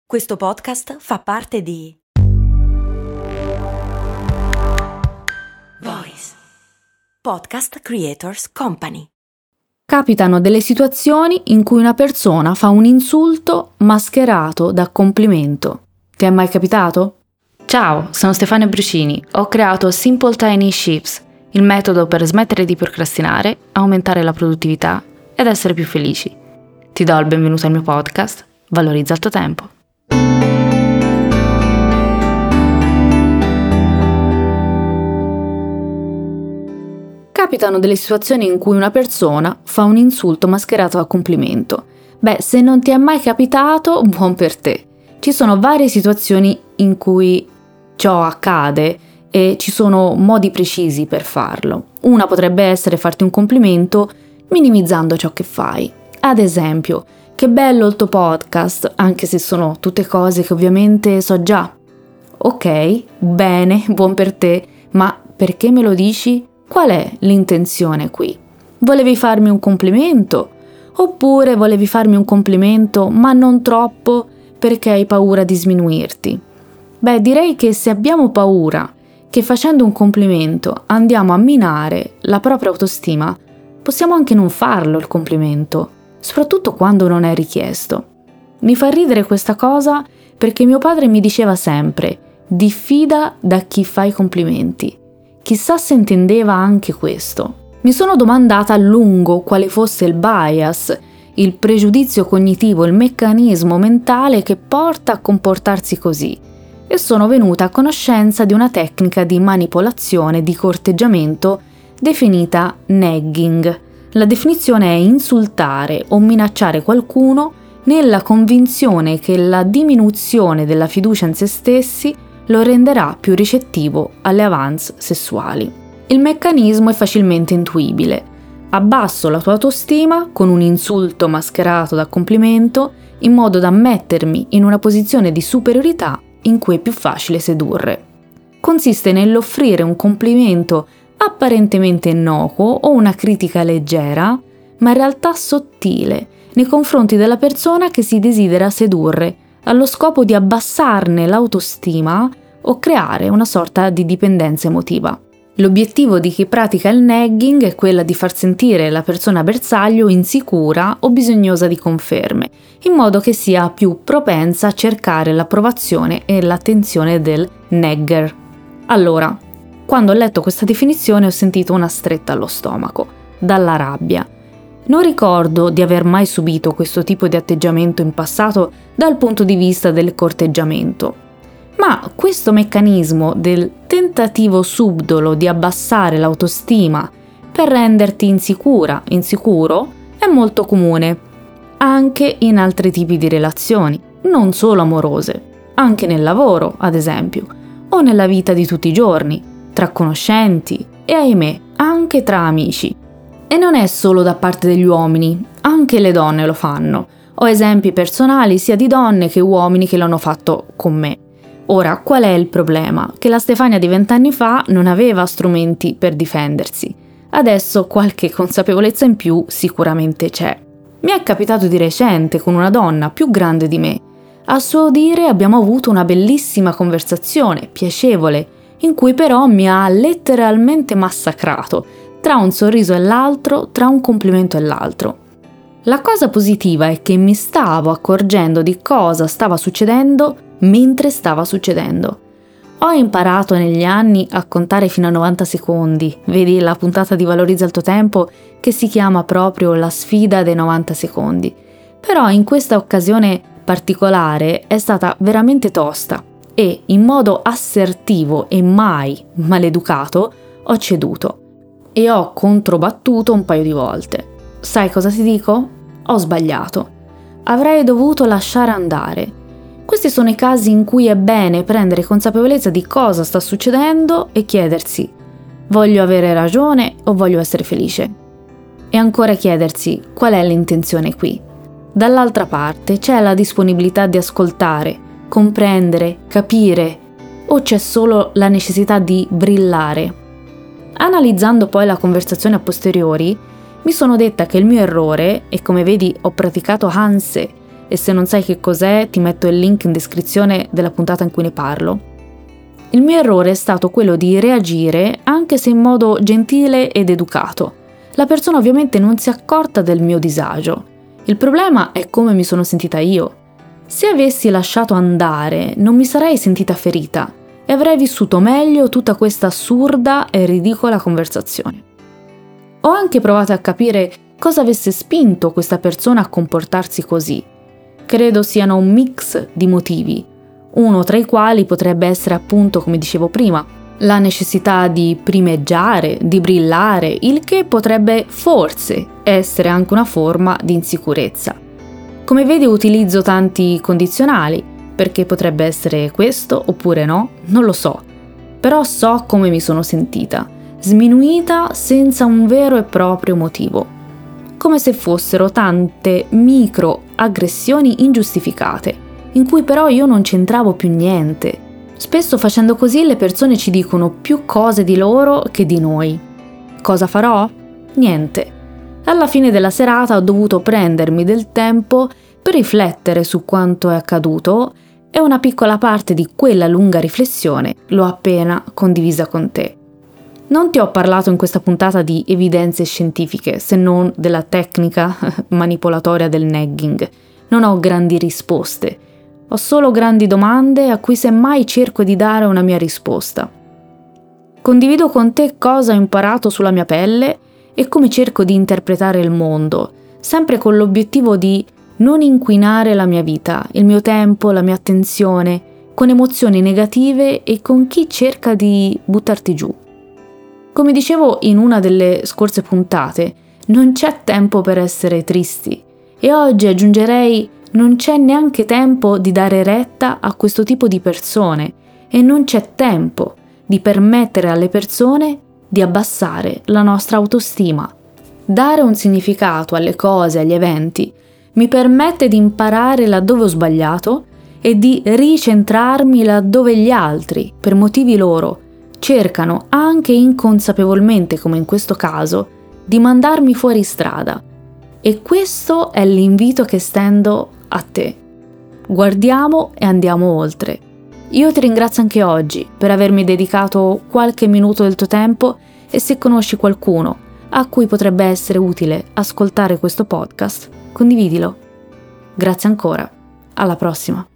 Questo podcast fa parte di Voice Podcast Creators Company. Capitano delle situazioni in cui una persona fa un insulto mascherato da complimento. Ti è mai capitato? Ciao, sono Stefania Brucini. Ho creato Simple Tiny Shifts, il metodo per smettere di procrastinare, aumentare la produttività ed essere più felici. Ti do il benvenuto al mio podcast, Valorizza il tuo tempo. Capitano delle situazioni in cui una persona fa un insulto mascherato da complimento. Se non ti è mai capitato, buon per te. Ci sono varie situazioni in cui ciò accade e ci sono modi precisi per farlo. Una potrebbe essere farti un complimento minimizzando ciò che fai. Ad esempio, che bello il tuo podcast, anche se sono tutte cose che ovviamente so già. Ok, bene, buon per te, ma perché me lo dici? Qual è l'intenzione qui? Volevi farmi un complimento? Oppure volevi farmi un complimento ma non troppo perché hai paura di sminuirti? Direi che se abbiamo paura che facendo un complimento andiamo a minare la propria autostima, possiamo anche non farlo il complimento, soprattutto quando non è richiesto. Mi fa ridere questa cosa perché mio padre mi diceva sempre: diffida da chi fa i complimenti. Chissà se intendeva anche questo. Mi sono domandata a lungo quale fosse il bias, il pregiudizio cognitivo, il meccanismo mentale che porta a comportarsi così, e sono venuta a conoscenza di una tecnica di manipolazione, di corteggiamento, definita nagging. La definizione è insultare o minacciare qualcuno nella convinzione che la diminuzione della fiducia in se stessi lo renderà più ricettivo alle avance sessuali. Il meccanismo è facilmente intuibile. Abbasso la tua autostima con un insulto mascherato da complimento in modo da mettermi in una posizione di superiorità in cui è più facile sedurre. Consiste nell'offrire un complimento apparentemente innocuo o una critica leggera, ma in realtà sottile, nei confronti della persona che si desidera sedurre, allo scopo di abbassarne l'autostima o creare una sorta di dipendenza emotiva. L'obiettivo di chi pratica il nagging è quella di far sentire la persona bersaglio insicura o bisognosa di conferme, in modo che sia più propensa a cercare l'approvazione e l'attenzione del nagger. Allora, quando ho letto questa definizione ho sentito una stretta allo stomaco, dalla rabbia. Non ricordo di aver mai subito questo tipo di atteggiamento in passato dal punto di vista del corteggiamento. Ma questo meccanismo del tentativo subdolo di abbassare l'autostima per renderti insicuro, è molto comune, anche in altri tipi di relazioni, non solo amorose, anche nel lavoro, ad esempio, o nella vita di tutti i giorni, tra conoscenti e, ahimè, anche tra amici. E non è solo da parte degli uomini, anche le donne lo fanno. Ho esempi personali sia di donne che uomini che l'hanno fatto con me. Ora, qual è il problema? Che la Stefania di 20 anni fa non aveva strumenti per difendersi. Adesso qualche consapevolezza in più sicuramente c'è. Mi è capitato di recente con una donna più grande di me. A suo dire abbiamo avuto una bellissima conversazione, piacevole, in cui però mi ha letteralmente massacrato, tra un sorriso e l'altro, tra un complimento e l'altro. La cosa positiva è che mi stavo accorgendo di cosa stava succedendo mentre stava succedendo. Ho imparato negli anni a contare fino a 90 secondi, vedi la puntata di Valorizza il tuo tempo che si chiama proprio la sfida dei 90 secondi. Però in questa occasione particolare è stata veramente tosta e in modo assertivo e mai maleducato ho ceduto e ho controbattuto un paio di volte. Sai cosa ti dico? Ho sbagliato. Avrei dovuto lasciare andare. Questi sono i casi in cui è bene prendere consapevolezza di cosa sta succedendo e chiedersi: voglio avere ragione o voglio essere felice? E ancora chiedersi: qual è l'intenzione qui? Dall'altra parte c'è la disponibilità di ascoltare, comprendere, capire, o c'è solo la necessità di brillare? Analizzando poi la conversazione a posteriori, mi sono detta che il mio errore, e come vedi ho praticato Hanse, e se non sai che cos'è ti metto il link in descrizione della puntata in cui ne parlo. Il mio errore è stato quello di reagire anche se in modo gentile ed educato. La persona ovviamente non si è accorta del mio disagio. Il problema è come mi sono sentita io. Se avessi lasciato andare, non mi sarei sentita ferita e avrei vissuto meglio tutta questa assurda e ridicola conversazione. Ho anche provato a capire cosa avesse spinto questa persona a comportarsi così. Credo siano un mix di motivi, uno tra i quali potrebbe essere appunto, come dicevo prima, la necessità di primeggiare, di brillare, il che potrebbe forse essere anche una forma di insicurezza. Come vedi utilizzo tanti condizionali, perché potrebbe essere questo oppure no, non lo so, però so come mi sono sentita, sminuita senza un vero e proprio motivo, come se fossero tante microaggressioni ingiustificate, in cui però io non c'entravo più niente. Spesso facendo così le persone ci dicono più cose di loro che di noi. Cosa farò? Niente. Alla fine della serata ho dovuto prendermi del tempo per riflettere su quanto è accaduto e una piccola parte di quella lunga riflessione l'ho appena condivisa con te. Non ti ho parlato in questa puntata di evidenze scientifiche, se non della tecnica manipolatoria del nagging. Non ho grandi risposte. Ho solo grandi domande a cui semmai cerco di dare una mia risposta. Condivido con te cosa ho imparato sulla mia pelle e come cerco di interpretare il mondo, sempre con l'obiettivo di non inquinare la mia vita, il mio tempo, la mia attenzione, con emozioni negative e con chi cerca di buttarti giù. Come dicevo in una delle scorse puntate, non c'è tempo per essere tristi e oggi aggiungerei non c'è neanche tempo di dare retta a questo tipo di persone e non c'è tempo di permettere alle persone di abbassare la nostra autostima. Dare un significato alle cose, agli eventi, mi permette di imparare laddove ho sbagliato e di ricentrarmi laddove gli altri, per motivi loro, cercano anche inconsapevolmente, come in questo caso, di mandarmi fuori strada. E questo è l'invito che stendo a te. Guardiamo e andiamo oltre. Io ti ringrazio anche oggi per avermi dedicato qualche minuto del tuo tempo e se conosci qualcuno a cui potrebbe essere utile ascoltare questo podcast, condividilo. Grazie ancora. Alla prossima.